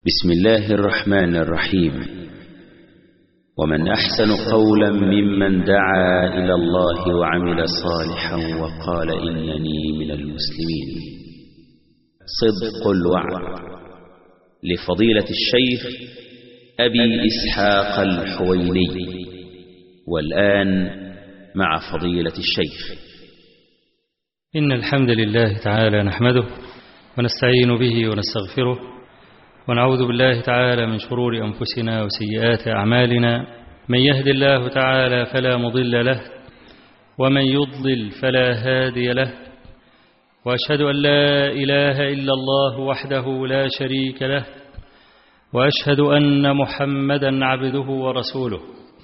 بسم الله الرحمن الرحيم. ومن أحسن قولا ممن دعا إلى الله وعمل صالحا وقال إنني من المسلمين. صدق الوعد لفضيلة الشيخ أبي إسحاق الحويني. والآن مع فضيلة الشيخ. إن الحمد لله تعالى نحمده ونستعين به ونستغفره ونعوذ بالله تعالى من شرور أنفسنا وسيئات أعمالنا. من يهد الله تعالى فلا مضل له ومن يضلل فلا هادي له، وأشهد أن لا إله إلا الله وحده لا شريك له، وأشهد أن محمدا عبده ورسوله.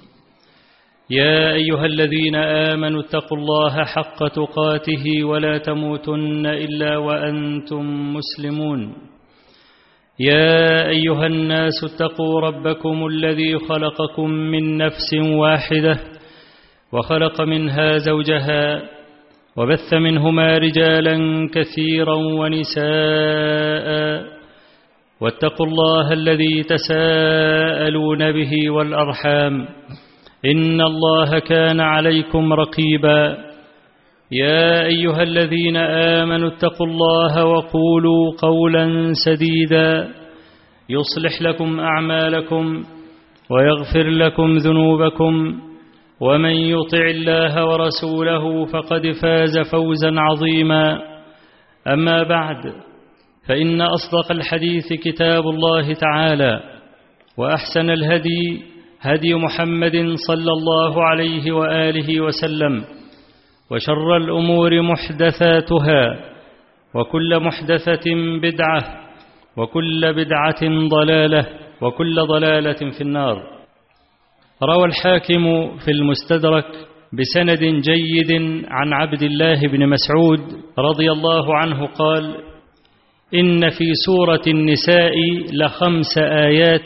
يا أيها الذين آمنوا اتقوا الله حق تقاته ولا تموتن إلا وأنتم مسلمون. يا أيها الناس اتقوا ربكم الذي خلقكم من نفس واحدة وخلق منها زوجها وبث منهما رجالا كثيرا ونساء، واتقوا الله الذي تساءلون به والأرحام إن الله كان عليكم رقيبا. يا أيها الذين آمنوا اتقوا الله وقولوا قولا سديدا يصلح لكم أعمالكم ويغفر لكم ذنوبكم، ومن يطع الله ورسوله فقد فاز فوزا عظيما. أما بعد، فإن أصدق الحديث كتاب الله تعالى، وأحسن الهدي هدي محمد صلى الله عليه وآله وسلم، وشر الأمور محدثاتها، وكل محدثة بدعة، وكل بدعة ضلالة، وكل ضلالة في النار. روى الحاكم في المستدرك بسند جيد عن عبد الله بن مسعود رضي الله عنه قال: إن في سورة النساء ل5 آيات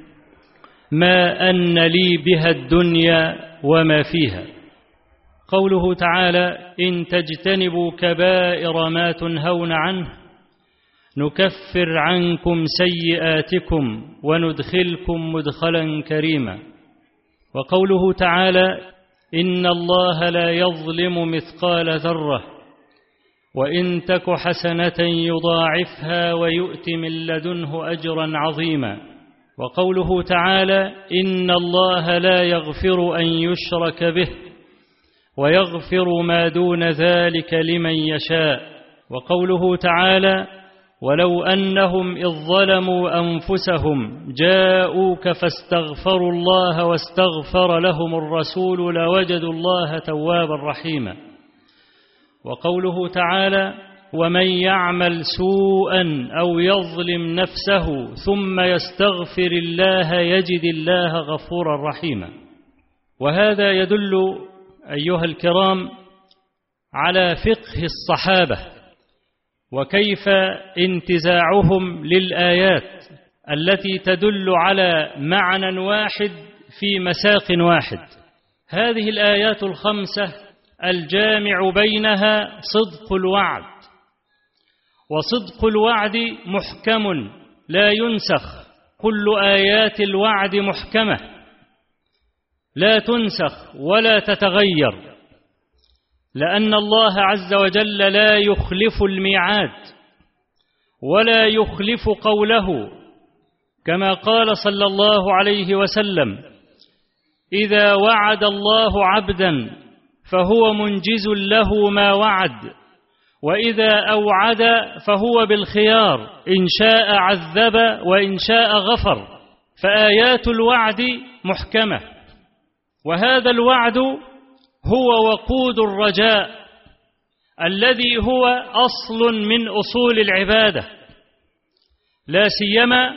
ما أن لي بها الدنيا وما فيها. قوله تعالى: إن تجتنبوا كبائر ما تنهون عنه نكفر عنكم سيئاتكم وندخلكم مدخلا كريما. وقوله تعالى: إن الله لا يظلم مثقال ذرة وإن تك حسنة يضاعفها ويؤت من لدنه أجرا عظيما. وقوله تعالى: إن الله لا يغفر أن يشرك به ويغفر ما دون ذلك لمن يشاء. وقوله تعالى: ولو أنهم إذ ظلموا أنفسهم جاءوك فاستغفروا الله واستغفر لهم الرسول لوجدوا الله توابا رحيما. وقوله تعالى: ومن يعمل سوءا أو يظلم نفسه ثم يستغفر الله يجد الله غفورا رحيما. وهذا يدل أيها الكرام على فقه الصحابة وكيف انتزاعهم للآيات التي تدل على معنى واحد في مساق واحد. هذه الآيات ال5 الجامع بينها صدق الوعد، وصدق الوعد محكم لا ينسخ. كل آيات الوعد محكمة لا تنسخ ولا تتغير، لأن الله عز وجل لا يخلف الميعاد ولا يخلف قوله، كما قال صلى الله عليه وسلم: إذا وعد الله عبدا فهو منجز له ما وعد، وإذا أوعد فهو بالخيار، إن شاء عذب وإن شاء غفر. فآيات الوعد محكمة، وهذا الوعد هو وقود الرجاء الذي هو أصل من أصول العبادة، لا سيما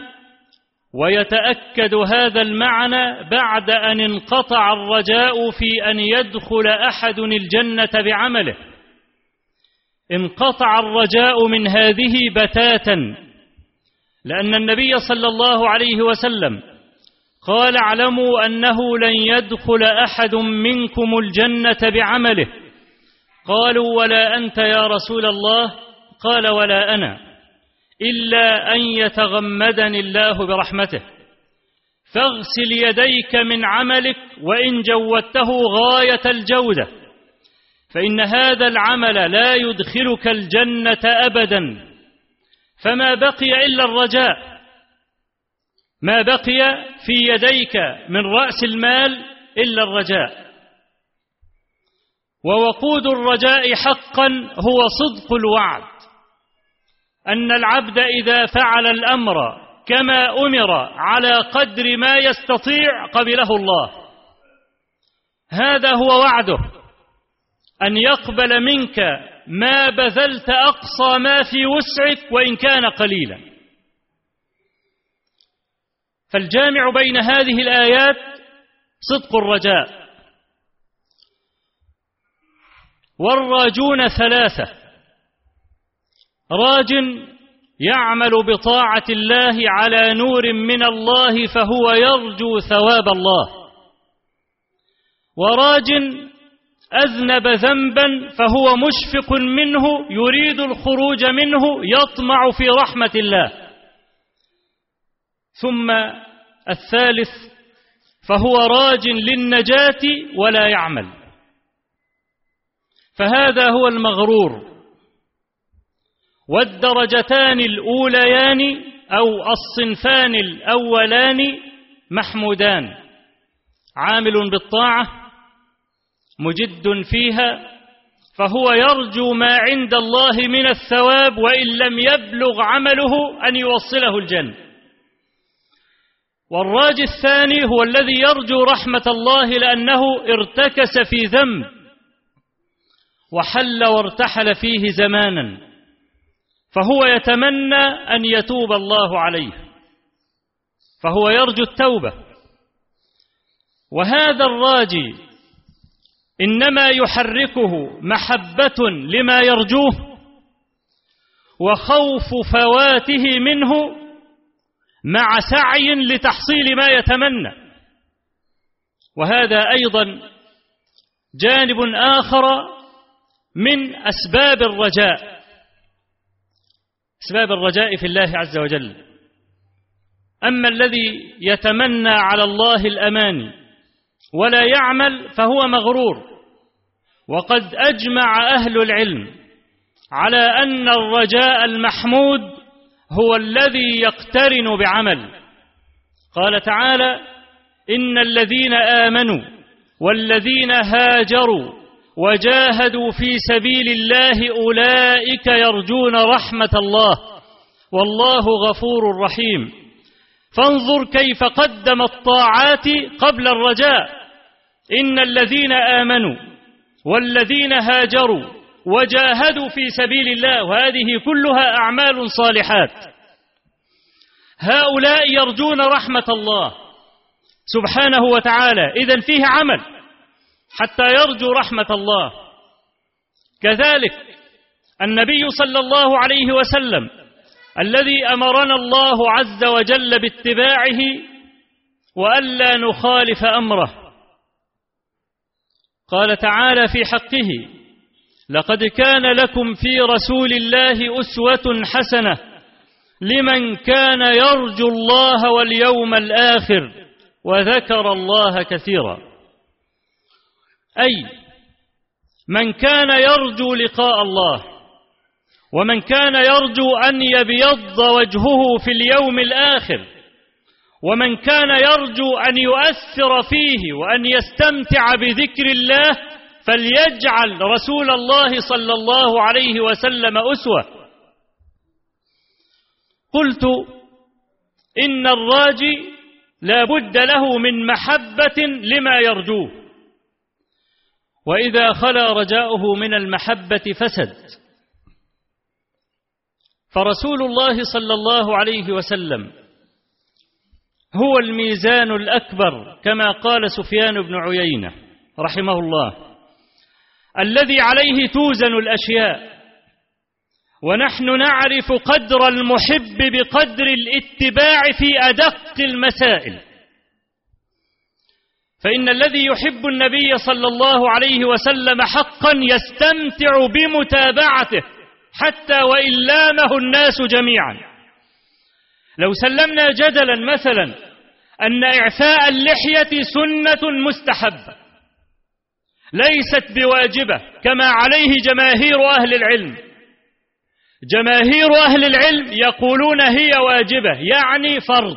ويتأكد هذا المعنى بعد أن انقطع الرجاء في أن يدخل أحد الجنة بعمله. انقطع الرجاء من هذه بتاتا، لأن النبي صلى الله عليه وسلم قال: اعلموا أنه لن يدخل أحد منكم الجنة بعمله. قالوا: ولا أنت يا رسول الله؟ قال: ولا أنا، إلا أن يتغمدني الله برحمته، فاغسل يديك من عملك وإن جودته غاية الجودة، فإن هذا العمل لا يدخلك الجنة أبدا. فما بقي إلا الرجاء، ما بقي في يديك من رأس المال إلا الرجاء. ووقود الرجاء حقا هو صدق الوعد، أن العبد إذا فعل الأمر كما أمر على قدر ما يستطيع قبله الله. هذا هو وعده، أن يقبل منك ما بذلت أقصى ما في وسعك وإن كان قليلا. فالجامع بين هذه الآيات صدق الرجاء. والراجون ثلاثة: راج يعمل بطاعة الله على نور من الله فهو يرجو ثواب الله، وراج أذنب ذنبا فهو مشفق منه يريد الخروج منه يطمع في رحمة الله، ثم الثالث فهو راج للنجاة ولا يعمل. فهذا هو المغرور. والدرجتان الأوليان أو الصنفان الأولان محمودان: عامل بالطاعة مجد فيها فهو يرجو ما عند الله من الثواب وإن لم يبلغ عمله أن يوصله الجنة. والراجي الثاني هو الذي يرجو رحمة الله لأنه ارتكس في ذنب وحل وارتحل فيه زمانا، فهو يتمنى أن يتوب الله عليه، فهو يرجو التوبة. وهذا الراجي إنما يحركه محبة لما يرجوه وخوف فواته منه مع سعي لتحصيل ما يتمنى. وهذا أيضا جانب آخر من أسباب الرجاء، أسباب الرجاء في الله عز وجل. أما الذي يتمنى على الله الأماني ولا يعمل فهو مغرور. وقد أجمع أهل العلم على أن الرجاء المحمود هو الذي يقترن بعمل. قال تعالى: إن الذين آمنوا والذين هاجروا وجاهدوا في سبيل الله أولئك يرجون رحمة الله والله غفور رحيم. فانظر كيف قدم الطاعات قبل الرجاء. إن الذين آمنوا والذين هاجروا وجاهدوا في سبيل الله، وهذه كلها أعمال صالحات. هؤلاء يرجون رحمة الله سبحانه وتعالى، إذن فيه عمل حتى يرجو رحمة الله. كذلك النبي صلى الله عليه وسلم الذي أمرنا الله عز وجل باتباعه وألا نخالف أمره، قال تعالى في حقه: لقد كان لكم في رسول الله أسوة حسنة لمن كان يرجو الله واليوم الآخر وذكر الله كثيرا. أي من كان يرجو لقاء الله، ومن كان يرجو أن يبيض وجهه في اليوم الآخر، ومن كان يرجو أن يؤثر فيه وأن يستمتع بذكر الله، فليجعل رسول الله صلى الله عليه وسلم أسوة. قلت إن الراجي لا بد له من محبة لما يرجوه، وإذا خلا رجاؤه من المحبة فسد. فرسول الله صلى الله عليه وسلم هو الميزان الأكبر كما قال سفيان بن عيينة رحمه الله، الذي عليه توزن الأشياء. ونحن نعرف قدر المحب بقدر الاتباع في أدق المسائل. فإن الذي يحب النبي صلى الله عليه وسلم حقا يستمتع بمتابعته حتى وإن لامه الناس جميعا. لو سلمنا جدلا مثلا أن إعفاء اللحية سنة مستحبة ليست بواجبة كما عليه جماهير أهل العلم، جماهير أهل العلم يقولون هي واجبة يعني فرض،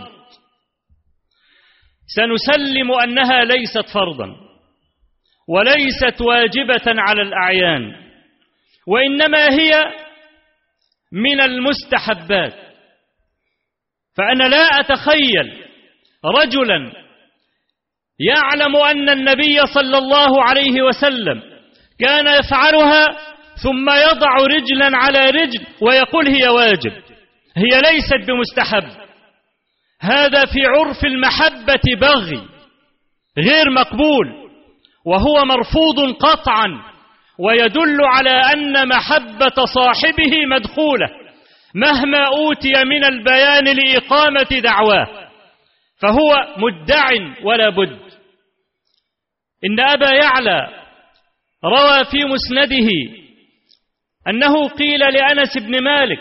سنسلم أنها ليست فرضا وليست واجبة على الأعيان، وإنما هي من المستحبات. فأنا لا أتخيل رجلا يعلم أن النبي صلى الله عليه وسلم كان يفعلها ثم يضع رجلا على رجل ويقول هي واجب، هي ليست بمستحب. هذا في عرف المحبة بغي غير مقبول وهو مرفوض قطعا، ويدل على أن محبة صاحبه مدخولة مهما أوتي من البيان لإقامة دعواه، فهو مدع ولا بد. إن أبا يعلى روى في مسنده أنه قيل لأنس بن مالك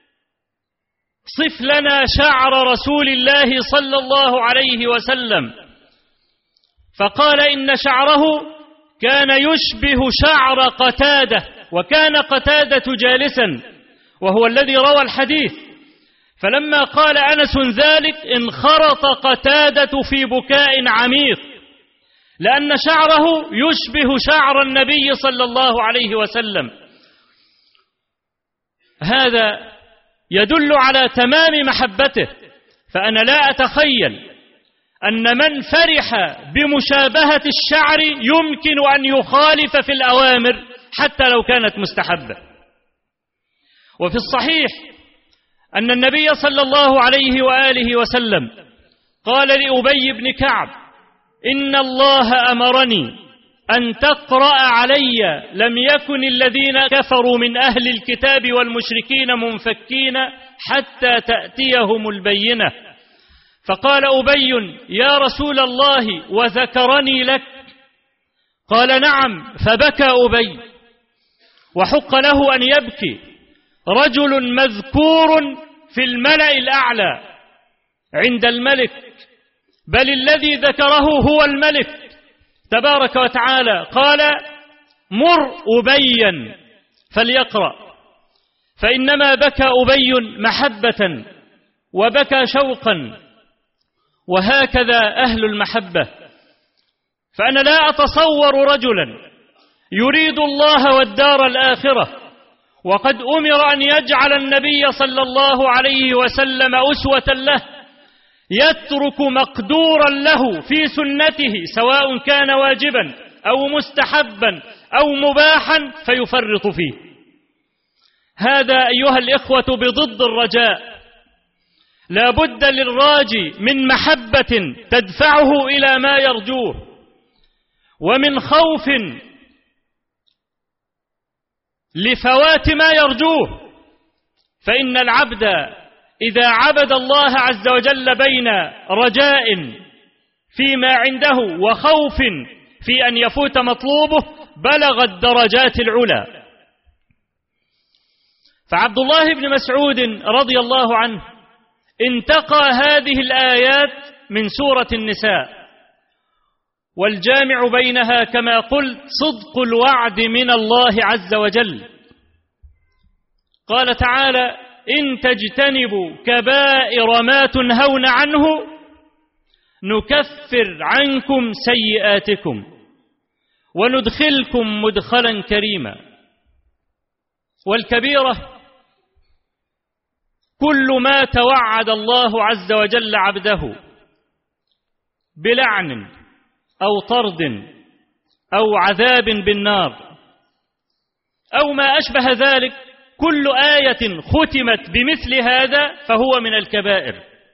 صف لنا شعر رسول الله صلى الله عليه وسلم، فقال إن شعره كان يشبه شعر قتادة، وكان قتادة جالسا وهو الذي روى الحديث، فلما قال أنس ذلك انخرط قتادة في بكاء عميق لأن شعره يشبه شعر النبي صلى الله عليه وسلم. هذا يدل على تمام محبته. فأنا لا أتخيل أن من فرح بمشابهة الشعر يمكن أن يخالف في الأوامر حتى لو كانت مستحبة. وفي الصحيح أن النبي صلى الله عليه وآله وسلم قال لأبي بن كعب إن الله أمرني أن تقرأ علي لم يكن الذين كفروا من أهل الكتاب والمشركين منفكين حتى تأتيهم البينة. فقال أبي يا رسول الله وذكرني لك؟ قال نعم، فبكى أبي، وحق له أن يبكي رجل مذكور في الملأ الأعلى عند الملك، بل الذي ذكره هو الملك تبارك وتعالى. قال مر أبيا فليقرأ، فإنما بكى أبي محبة وبكى شوقا، وهكذا أهل المحبة. فأنا لا أتصور رجلا يريد الله والدار الآخرة وقد أمر أن يجعل النبي صلى الله عليه وسلم أسوة له يترك مقدورا له في سنته سواء كان واجبا أو مستحبا أو مباحا فيفرط فيه. هذا أيها الإخوة بضد الرجاء. لا بد للراجي من محبة تدفعه إلى ما يرجوه، ومن خوف لفوات ما يرجوه. فإن العبد إذا عبد الله عز وجل بين رجاء فيما عنده وخوف في أن يفوت مطلوبه بلغ الدرجات العلى. فعبد الله بن مسعود رضي الله عنه انتقى هذه الآيات من سورة النساء، والجامع بينها كما قلت صدق الوعد من الله عز وجل. قال تعالى إن تجتنبوا كبائر ما تنهون عنه نكفر عنكم سيئاتكم وندخلكم مدخلا كريما. والكبيرة كل ما توعد الله عز وجل عبده بلعن أو طرد أو عذاب بالنار أو ما أشبه ذلك، كل آية ختمت بمثل هذا فهو من الكبائر.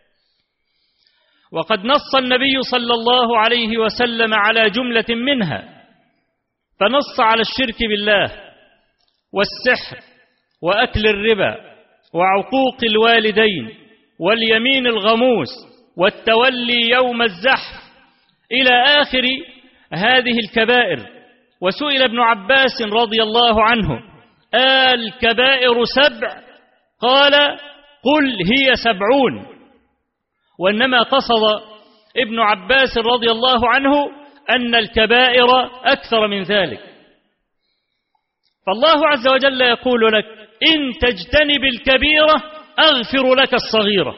وقد نص النبي صلى الله عليه وسلم على جملة منها، فنص على الشرك بالله والسحر وأكل الربا وعقوق الوالدين واليمين الغموس والتولي يوم الزحف إلى آخر هذه الكبائر. وسئل ابن عباس رضي الله عنه الكبائر 7؟ قال قل هي 70، وإنما قصد ابن عباس رضي الله عنه أن الكبائر أكثر من ذلك. فالله عز وجل يقول لك: إن تجتنب الكبيرة أغفر لك الصغيرة.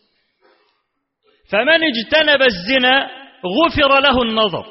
فمن اجتنب الزنا غفر له النظر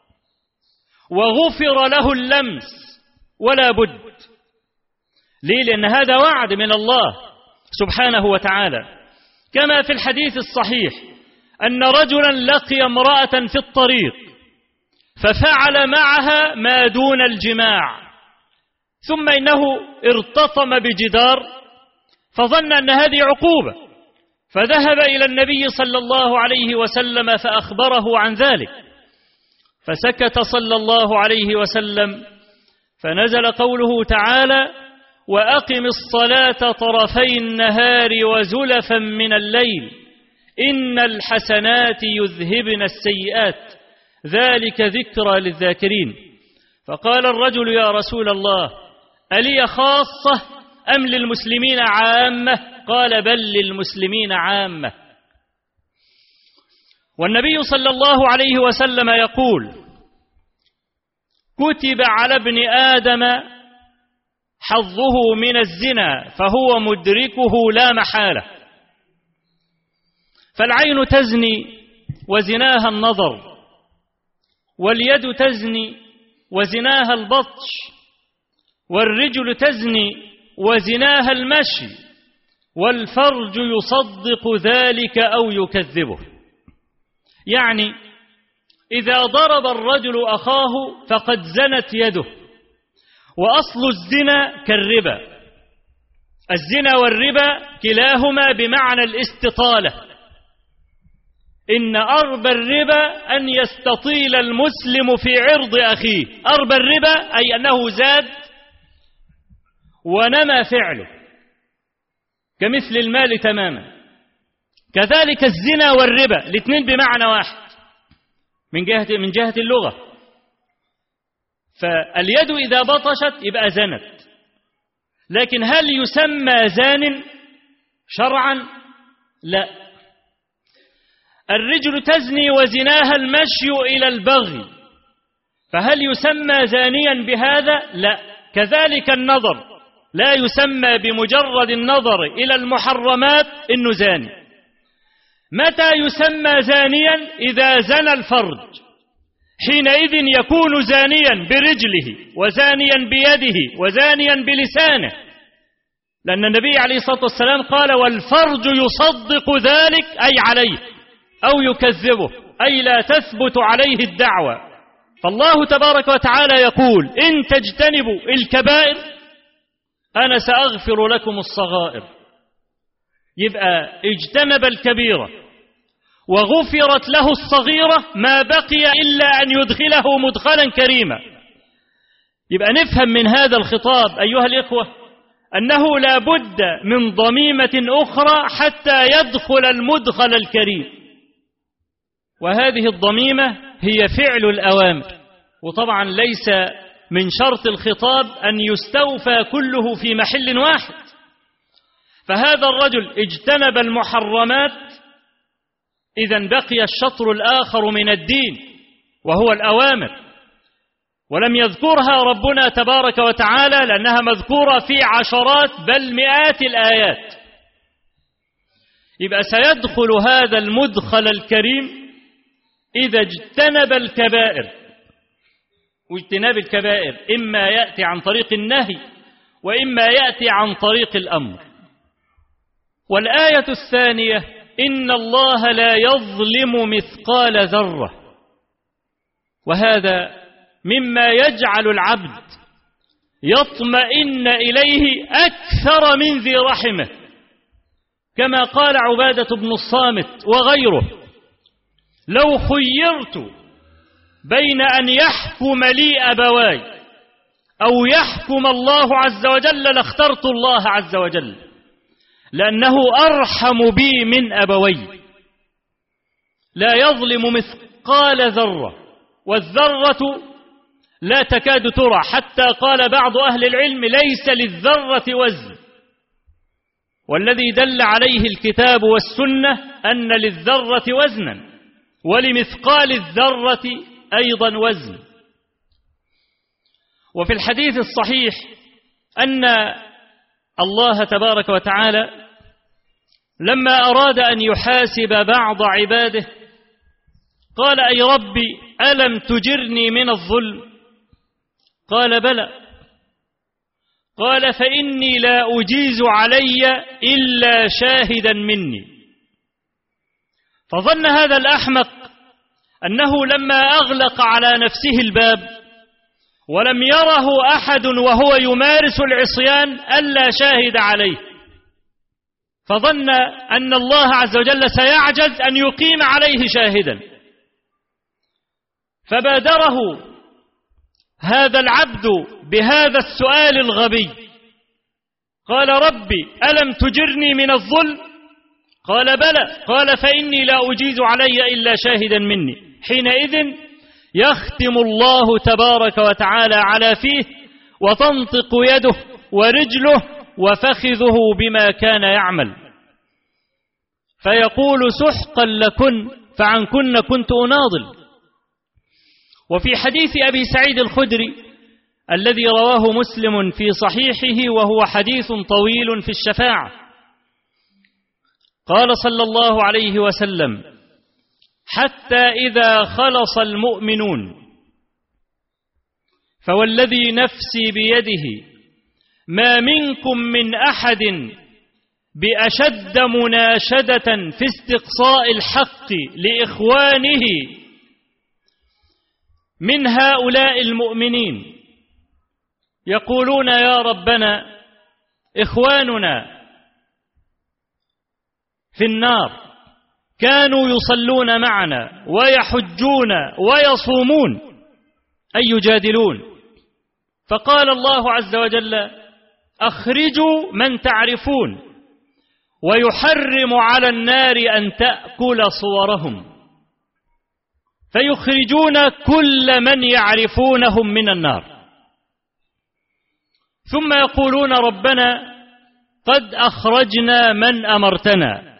وغفر له اللمس ولا بد. ليه؟ لأن هذا وعد من الله سبحانه وتعالى، كما في الحديث الصحيح أن رجلا لقي امرأة في الطريق ففعل معها ما دون الجماع، ثم إنه ارتطم بجدار فظن أن هذه عقوبة، فذهب إلى النبي صلى الله عليه وسلم فأخبره عن ذلك، فسكت صلى الله عليه وسلم، فنزل قوله تعالى: وأقم الصلاة طرفي النهار وزلفا من الليل إن الحسنات يذهبن السيئات ذلك ذكرى للذاكرين. فقال الرجل: يا رسول الله، ألي خاصة أم للمسلمين عامة؟ قال: بل للمسلمين عامة. والنبي صلى الله عليه وسلم يقول: كتب على ابن آدم حظه من الزنا فهو مدركه لا محالة. فالعين تزني وزناها النظر، واليد تزني وزناها البطش، والرجل تزني وزناها المشي، والفرج يصدق ذلك أو يكذبه. يعني إذا ضرب الرجل أخاه فقد زنت يده. وأصل الزنا كالربا، الزنا والربا كلاهما بمعنى الاستطالة. إن أربى الربا أن يستطيل المسلم في عرض أخيه. أربى الربا أي أنه زاد ونمى فعله كمثل المال تماما. كذلك الزنا والربا الاثنين بمعنى واحد من جهة اللغة. فاليد إذا بطشت يبقى زنت، لكن هل يسمى زان شرعا؟ لا. الرجل تزني وزناها المشي إلى البغي، فهل يسمى زانيا بهذا؟ لا. كذلك النظر لا يسمى بمجرد النظر إلى المحرمات إنه زاني. متى يسمى زانيا؟ إذا زنى الفرج، حينئذ يكون زانيا برجله وزانيا بيده وزانيا بلسانه، لأن النبي عليه الصلاة والسلام قال: والفرج يصدق ذلك أي عليه أو يكذبه، أي لا تثبت عليه الدعوة. فالله تبارك وتعالى يقول: إن تجتنبوا الكبائر أنا سأغفر لكم الصغائر. يبقى اجتنب الكبيرة وغفرت له الصغيرة، ما بقي إلا أن يدخله مدخلا كريما. يبقى نفهم من هذا الخطاب أيها الإخوة أنه لا بد من ضميمة أخرى حتى يدخل المدخل الكريم، وهذه الضميمة هي فعل الأوامر. وطبعا ليس من شرط الخطاب أن يستوفى كله في محل واحد. فهذا الرجل اجتنب المحرمات، إذن بقي الشطر الآخر من الدين وهو الأوامر، ولم يذكرها ربنا تبارك وتعالى لأنها مذكورة في عشرات بل مئات الآيات. يبقى سيدخل هذا المدخل الكريم إذا اجتنب الكبائر. واجتناب الكبائر إما يأتي عن طريق النهي وإما يأتي عن طريق الأمر. والآية الثانية: إن الله لا يظلم مثقال ذرة. وهذا مما يجعل العبد يطمئن إليه أكثر من ذي رحمه، كما قال عبادة بن الصامت وغيره: لو خيرت بين أن يحكم لي أبواي أو يحكم الله عز وجل لاخترت الله عز وجل، لأنه أرحم بي من أبوي. لا يظلم مثقال ذرة، والذرة لا تكاد ترى، حتى قال بعض أهل العلم: ليس للذرة وزن. والذي دل عليه الكتاب والسنة أن للذرة وزنا ولمثقال الذرة أيضا وزن. وفي الحديث الصحيح أن الله تبارك وتعالى لما أراد أن يحاسب بعض عباده قال: أي ربي ألم تجرني من الظلم؟ قال: بلى. قال: فإني لا أجيز علي إلا شاهدا مني. فظن هذا الأحمق أنه لما أغلق على نفسه الباب ولم يره أحد وهو يمارس العصيان ألا شاهد عليه، فظن أن الله عز وجل سيعجز أن يقيم عليه شاهدا، فبادره هذا العبد بهذا السؤال الغبي. قال: ربي ألم تجرني من الظلم؟ قال: بلى. قال: فإني لا أجيز علي إلا شاهدا مني. حينئذ يختم الله تبارك وتعالى على فيه وتنطق يده ورجله وفخذه بما كان يعمل، فيقول: سحقا لكن فعنكن كنت أناضل. وفي حديث أبي سعيد الخدري الذي رواه مسلم في صحيحه وهو حديث طويل في الشفاعة، قال صلى الله عليه وسلم: حتى إذا خلص المؤمنون فوالذي نفسي بيده ما منكم من أحد بأشد مناشدة في استقصاء الحق لإخوانه من هؤلاء المؤمنين يقولون: يا ربنا إخواننا في النار كانوا يصلون معنا ويحجون ويصومون، أي يجادلون. فقال الله عز وجل: أخرجوا من تعرفون ويحرم على النار أن تأكل صورهم، فيخرجون كل من يعرفونهم من النار، ثم يقولون: ربنا قد أخرجنا من أمرتنا،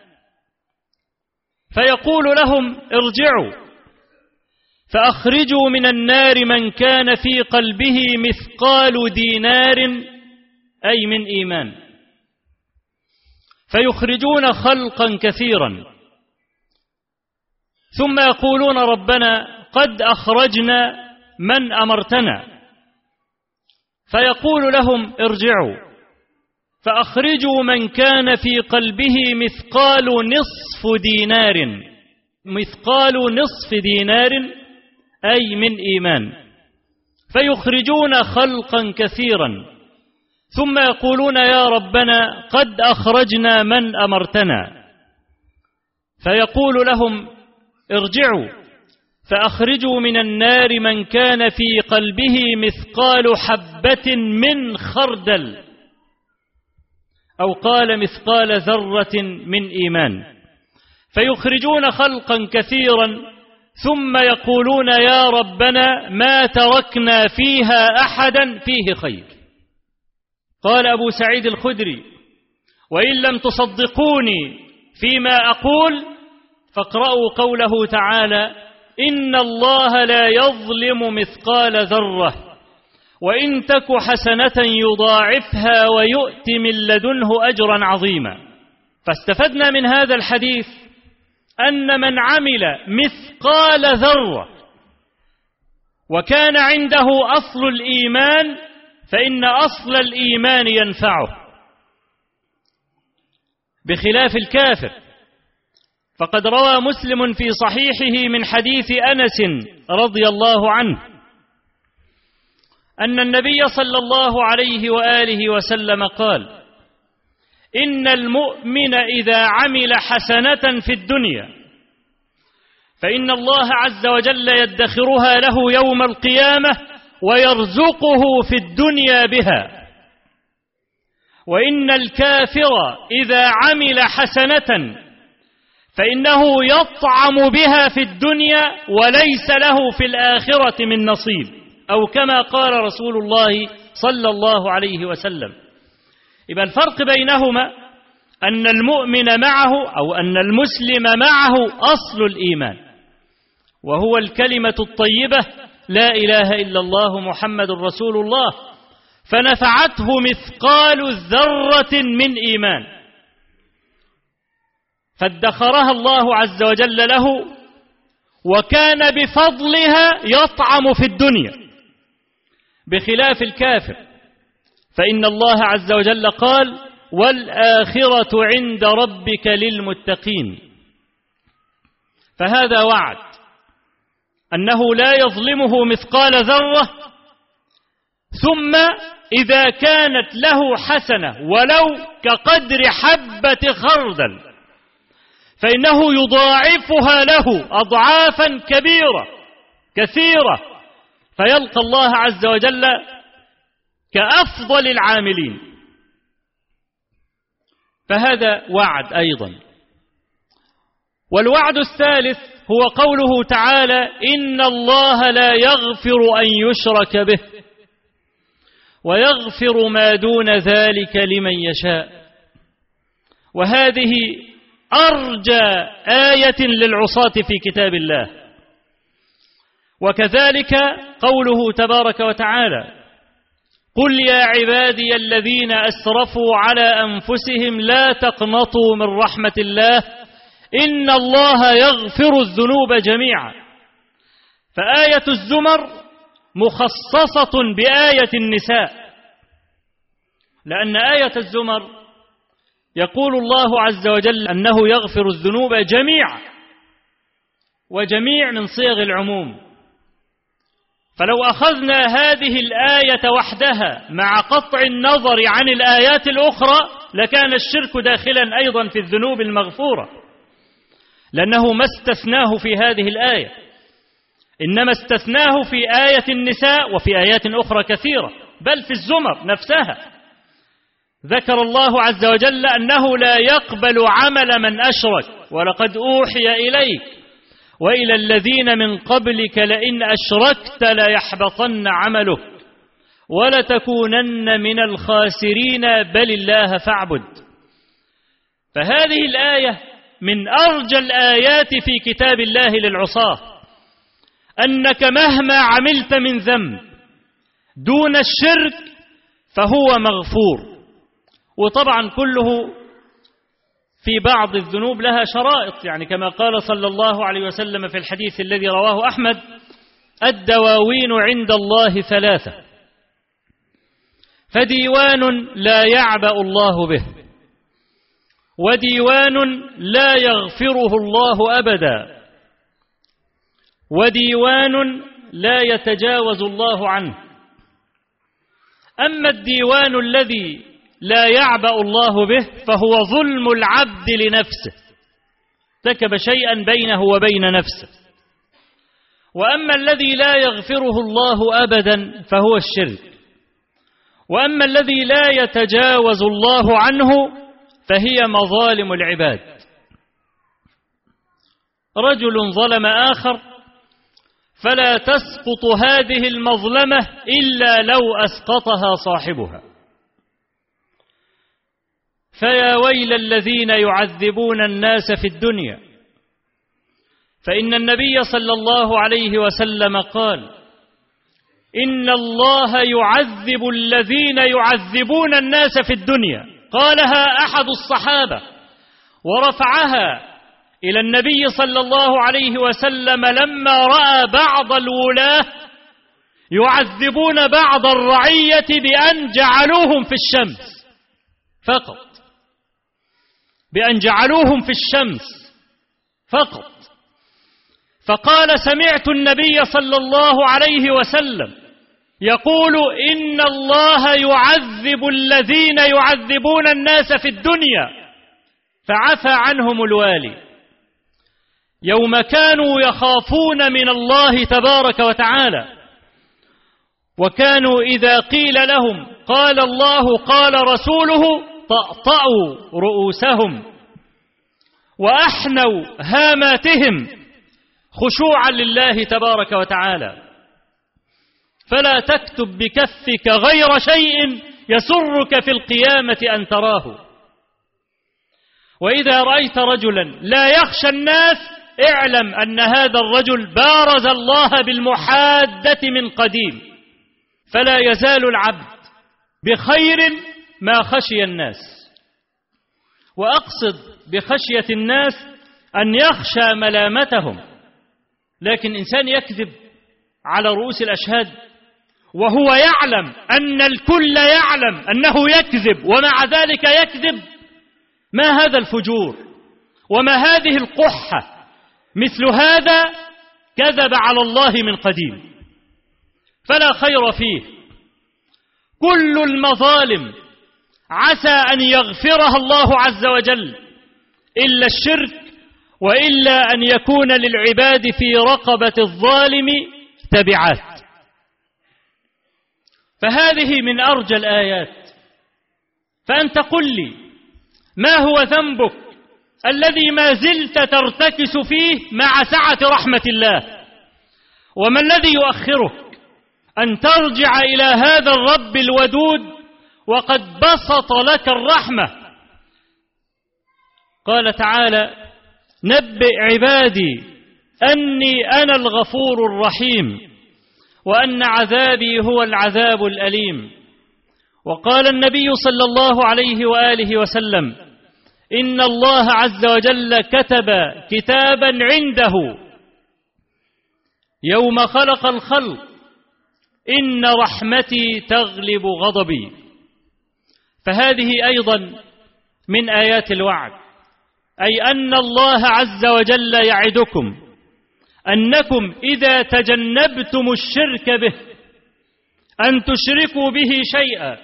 فيقول لهم: ارجعوا فأخرجوا من النار من كان في قلبه مثقال دينار أي من إيمان، فيخرجون خلقا كثيرا، ثم يقولون: ربنا قد أخرجنا من أمرتنا، فيقول لهم: ارجعوا فأخرجوا من كان في قلبه مثقال نصف دينار أي من إيمان، فيخرجون خلقا كثيرا، ثم يقولون: يا ربنا قد أخرجنا من أمرتنا، فيقول لهم: ارجعوا فأخرجوا من النار من كان في قلبه مثقال حبة من خردل، أو قال مثقال ذرة من إيمان، فيخرجون خلقا كثيرا، ثم يقولون: يا ربنا ما تركنا فيها أحدا فيه خير. قال أبو سعيد الخدري: وإن لم تصدقوني فيما أقول فاقرأوا قوله تعالى: إن الله لا يظلم مثقال ذرة وإن تك حسنة يضاعفها ويؤت من لدنه أجرا عظيما. فاستفدنا من هذا الحديث أن من عمل مثقال ذرة وكان عنده أصل الإيمان فإن أصل الإيمان ينفعه، بخلاف الكافر. فقد روى مسلم في صحيحه من حديث أنس رضي الله عنه أن النبي صلى الله عليه وآله وسلم قال: إن المؤمن إذا عمل حسنة في الدنيا فإن الله عز وجل يدخرها له يوم القيامة ويرزقه في الدنيا بها، وإن الكافر إذا عمل حسنة فإنه يطعم بها في الدنيا وليس له في الآخرة من نصيب، أو كما قال رسول الله صلى الله عليه وسلم. يبقى الفرق بينهما أن المؤمن معه أو أن المسلم معه أصل الإيمان، وهو الكلمة الطيبة لا إله إلا الله محمد رسول الله، فنفعته مثقال ذرة من إيمان فادخرها الله عز وجل له، وكان بفضلها يطعم في الدنيا، بخلاف الكافر، فإن الله عز وجل قال: والآخرة عند ربك للمتقين. فهذا وعد أنه لا يظلمه مثقال ذرة، ثم إذا كانت له حسنة ولو كقدر حبة خردل فإنه يضاعفها له أضعافا كبيرة كثيرة، فيلقى الله عز وجل كأفضل العاملين. فهذا وعد أيضا. والوعد الثالث هو قوله تعالى: إن الله لا يغفر أن يشرك به ويغفر ما دون ذلك لمن يشاء. وهذه أرجى آية للعصاة في كتاب الله. وكذلك قوله تبارك وتعالى: قل يا عبادي الذين أسرفوا على أنفسهم لا تقنطوا من رحمة الله إن الله يغفر الذنوب جميعا. فآية الزمر مخصصة بآية النساء، لأن آية الزمر يقول الله عز وجل أنه يغفر الذنوب جميعا، وجميع من صيغ العموم. فلو أخذنا هذه الآية وحدها مع قطع النظر عن الآيات الأخرى لكان الشرك داخلا أيضا في الذنوب المغفورة، لأنه ما استثناه في هذه الآية، إنما استثناه في آية النساء وفي آيات أخرى كثيرة، بل في الزمر نفسها ذكر الله عز وجل أنه لا يقبل عمل من أشرك، ولقد أوحي إليك وإلى الذين من قبلك لئن أشركت ليحبطن عملك ولتكونن من الخاسرين بل الله فاعبد. فهذه الآية من أرجى الآيات في كتاب الله للعصاة، أنك مهما عملت من ذنب دون الشرك فهو مغفور. وطبعا كله في بعض الذنوب لها شرائط، يعني كما قال صلى الله عليه وسلم في الحديث الذي رواه أحمد: الدواوين عند الله ثلاثة، فديوان لا يعبأ الله به، وديوان لا يغفره الله أبدا، وديوان لا يتجاوز الله عنه. أما الديوان الذي لا يعبأ الله به فهو ظلم العبد لنفسه، ارتكب شيئا بينه وبين نفسه. وأما الذي لا يغفره الله أبدا فهو الشرك. وأما الذي لا يتجاوز الله عنه فهي مظالم العباد. رجل ظلم آخر فلا تسقط هذه المظلمة إلا لو أسقطها صاحبها. فيا ويل الذين يعذبون الناس في الدنيا، فإن النبي صلى الله عليه وسلم قال: إن الله يعذب الذين يعذبون الناس في الدنيا. قالها أحد الصحابة ورفعها إلى النبي صلى الله عليه وسلم لما رأى بعض الولاة يعذبون بعض الرعية بأن جعلوهم في الشمس فقط، بأن جعلوهم في الشمس فقط. فقال: سمعت النبي صلى الله عليه وسلم يقول: إن الله يعذب الذين يعذبون الناس في الدنيا. فعفى عنهم الوالي يوم كانوا يخافون من الله تبارك وتعالى، وكانوا إذا قيل لهم قال الله قال رسوله طأطأوا رؤوسهم وأحنوا هاماتهم خشوعا لله تبارك وتعالى. فلا تكتب بكفك غير شيء يسرك في القيامة أن تراه. وإذا رأيت رجلا لا يخشى الناس اعلم أن هذا الرجل بارز الله بالمحادة من قديم. فلا يزال العبد بخير ما خشي الناس. وأقصد بخشية الناس أن يخشى ملامتهم. لكن إنسان يكذب على رؤوس الأشهاد وهو يعلم أن الكل يعلم أنه يكذب ومع ذلك يكذب، ما هذا الفجور وما هذه القحة؟ مثل هذا كذب على الله من قديم، فلا خير فيه. كل المظالم عسى أن يغفرها الله عز وجل إلا الشرك، وإلا أن يكون للعباد في رقبة الظالم تبعات. فهذه من أرجى الآيات. فأنت قل لي ما هو ذنبك الذي ما زلت ترتكس فيه مع سعة رحمة الله؟ وما الذي يؤخرك أن ترجع إلى هذا الرب الودود وقد بسط لك الرحمة؟ قال تعالى: نبئ عبادي أني أنا الغفور الرحيم وأن عذابي هو العذاب الأليم. وقال النبي صلى الله عليه وآله وسلم: إن الله عز وجل كتب كتابا عنده يوم خلق الخلق: إن رحمتي تغلب غضبي. فهذه أيضا من آيات الوعد، أي أن الله عز وجل يعدكم أنكم إذا تجنبتم الشرك به، أن تشركوا به شيئا،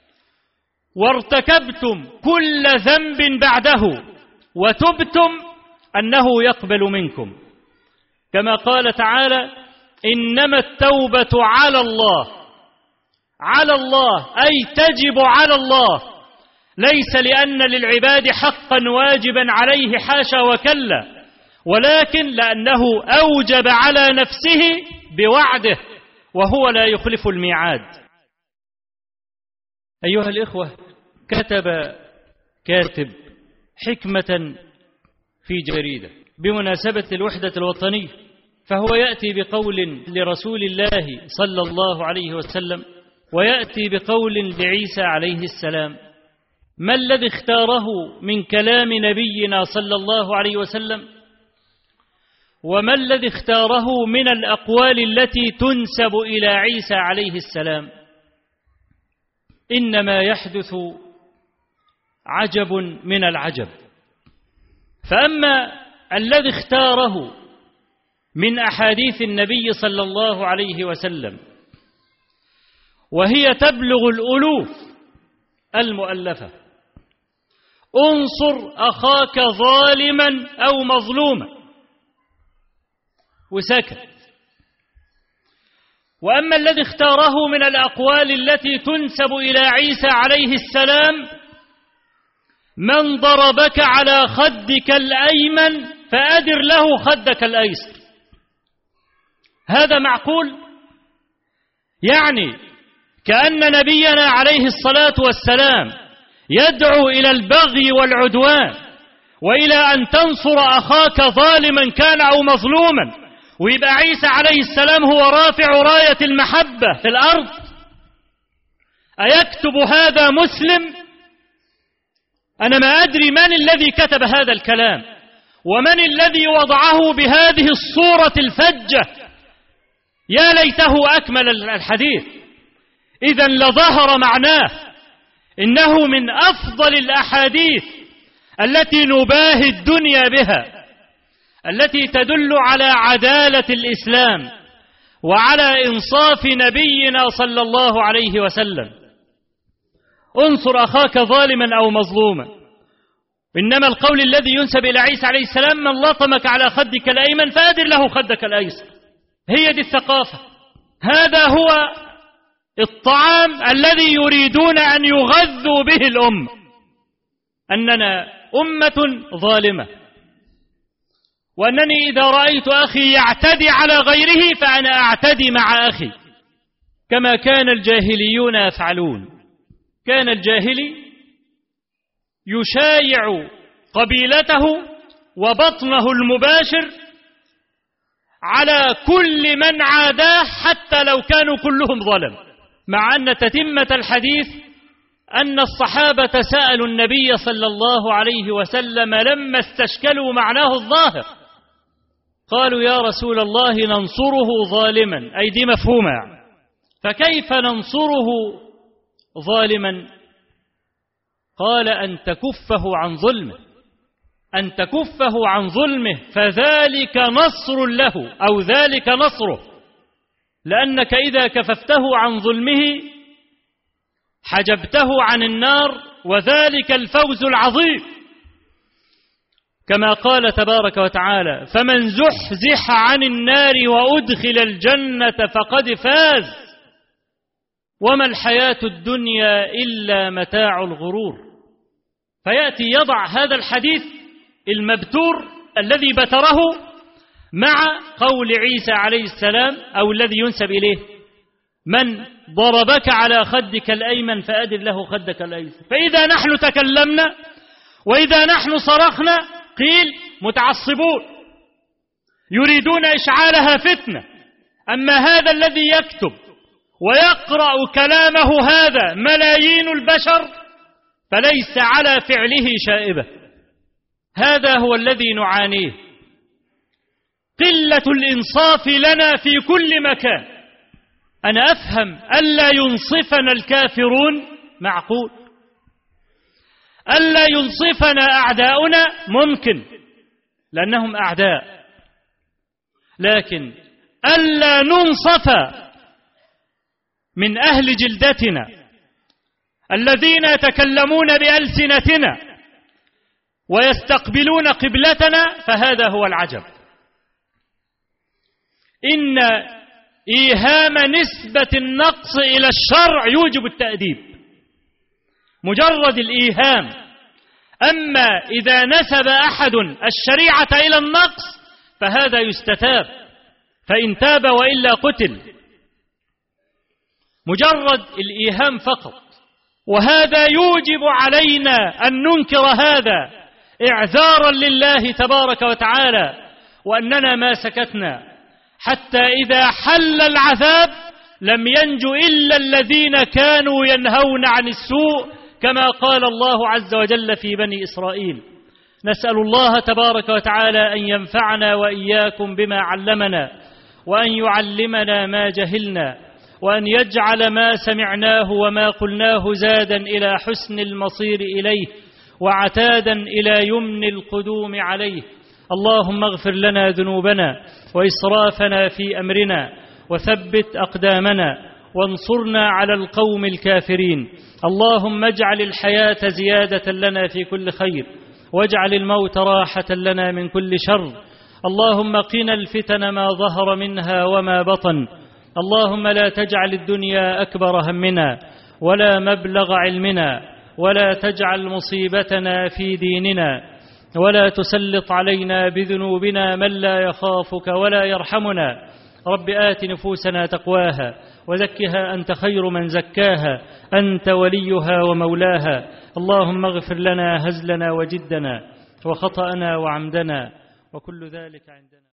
وارتكبتم كل ذنب بعده وتبتم، أنه يقبل منكم. كما قال تعالى: إنما التوبة على الله. على الله أي تجب على الله، ليس لأن للعباد حقا واجبا عليه، حاشا وكلا، ولكن لأنه أوجب على نفسه بوعده، وهو لا يخلف الميعاد. أيها الإخوة، كتب كاتب حكمة في جريدة بمناسبة الوحدة الوطنية، فهو يأتي بقول لرسول الله صلى الله عليه وسلم، ويأتي بقول لعيسى عليه السلام. ما الذي اختاره من كلام نبينا صلى الله عليه وسلم؟ وما الذي اختاره من الأقوال التي تنسب إلى عيسى عليه السلام؟ إنما يحدث عجب من العجب. فأما الذي اختاره من أحاديث النبي صلى الله عليه وسلم، وهي تبلغ الألوف المؤلفة: انصر أخاك ظالما أو مظلوما، وسكت. وأما الذي اختاره من الأقوال التي تنسب إلى عيسى عليه السلام: من ضربك على خدك الأيمن فأدر له خدك الأيسر. هذا معقول؟ يعني كأن نبينا عليه الصلاة والسلام يدعو إلى البغي والعدوان، وإلى أن تنصر أخاك ظالما كان أو مظلوما، ويبقى عيسى عليه السلام هو رافع راية المحبة في الأرض؟ أيكتب هذا مسلم؟ أنا ما أدري من الذي كتب هذا الكلام، ومن الذي وضعه بهذه الصورة الفجة. يا ليته أكمل الحديث، إذن لظهر معناه. إنه من أفضل الأحاديث التي نباهي الدنيا بها، التي تدل على عدالة الإسلام وعلى إنصاف نبينا صلى الله عليه وسلم. انصر أخاك ظالما أو مظلوما. إنما القول الذي ينسب إلى عيسى عليه السلام: من لطمك على خدك الأيمن فأدر له خدك الأيسر. هي دي الثقافة، هذا هو الطعام الذي يريدون أن يغذوا به الأمة، أننا أمة ظالمة، وأنني إذا رأيت أخي يعتدي على غيره فأنا أعتدي مع أخي، كما كان الجاهليون يفعلون. كان الجاهلي يشايع قبيلته وبطنه المباشر على كل من عاداه حتى لو كانوا كلهم ظلم، مع أن تتمة الحديث أن الصحابة سألوا النبي صلى الله عليه وسلم لما استشكلوا معناه الظاهر، قالوا يا رسول الله ننصره ظالما، أي دي مفهومة، فكيف ننصره ظالما؟ قال أن تكفه عن ظلمه، أن تكفه عن ظلمه، فذلك نصر له أو ذلك نصره، لأنك إذا كففته عن ظلمه حجبته عن النار، وذلك الفوز العظيم، كما قال تبارك وتعالى فمن زحزح عن النار وأدخل الجنة فقد فاز وما الحياة الدنيا إلا متاع الغرور. فيأتي يضع هذا الحديث المبتور الذي بتره مع قول عيسى عليه السلام أو الذي ينسب إليه من ضربك على خدك الأيمن فأدر له خدك الأيسر. فإذا نحن تكلمنا وإذا نحن صرخنا قيل متعصبون يريدون إشعالها فتنة، أما هذا الذي يكتب ويقرأ كلامه هذا ملايين البشر فليس على فعله شائبة. هذا هو الذي نعانيه، قلة الإنصاف لنا في كل مكان. أنا أفهم ألا ينصفنا الكافرون معقول، ألا ينصفنا أعداؤنا ممكن لأنهم أعداء، لكن ألا ننصف من أهل جلدتنا الذين يتكلمون بألسنتنا ويستقبلون قبلتنا، فهذا هو العجب. إن إيهام نسبة النقص إلى الشرع يوجب التأديب، مجرد الإيهام. أما إذا نسب أحد الشريعة إلى النقص فهذا يستتاب، فإن تاب وإلا قتل، مجرد الإيهام فقط. وهذا يوجب علينا أن ننكر هذا إعذارا لله تبارك وتعالى، وأننا ما سكتنا حتى إذا حل العذاب لم ينجو إلا الذين كانوا ينهون عن السوء، كما قال الله عز وجل في بني إسرائيل. نسأل الله تبارك وتعالى أن ينفعنا وإياكم بما علمنا، وأن يعلمنا ما جهلنا، وأن يجعل ما سمعناه وما قلناه زادا إلى حسن المصير إليه وعتادا إلى يمن القدوم عليه. اللهم اغفر لنا ذنوبنا وإسرافنا في أمرنا وثبت أقدامنا وانصرنا على القوم الكافرين. اللهم اجعل الحياة زيادة لنا في كل خير، واجعل الموت راحة لنا من كل شر. اللهم قنا الفتن ما ظهر منها وما بطن. اللهم لا تجعل الدنيا أكبر همنا ولا مبلغ علمنا، ولا تجعل مصيبتنا في ديننا، ولا تسلط علينا بذنوبنا من لا يخافك ولا يرحمنا. رب آت نفوسنا تقواها وزكها أنت خير من زكاها، أنت وليها ومولاها. اللهم اغفر لنا هزلنا وجدنا وخطأنا وعمدنا وكل ذلك عندنا.